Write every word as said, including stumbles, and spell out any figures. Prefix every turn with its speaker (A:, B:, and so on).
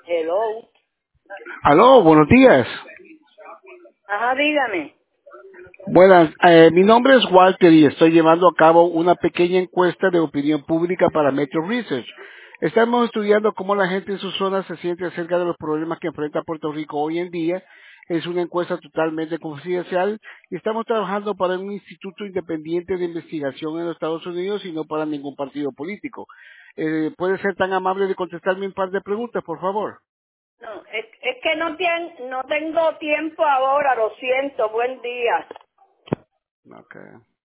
A: Hello.
B: Aló, buenos días.
A: Ajá, dígame.
B: Buenas, eh, mi nombre es Walter y estoy llevando a cabo una pequeña encuesta de opinión pública para Metro Research. Estamos estudiando cómo la gente en su zona se siente acerca de los problemas que enfrenta Puerto Rico hoy en día. Es una encuesta totalmente confidencial y estamos trabajando para un instituto independiente de investigación en los Estados Unidos y no para ningún partido político. Eh, ¿Puede ser tan amable de contestarme un par de preguntas, por favor?
A: No, es, es que no, tien- no tengo tiempo ahora, lo siento. Buen día.
B: Okay.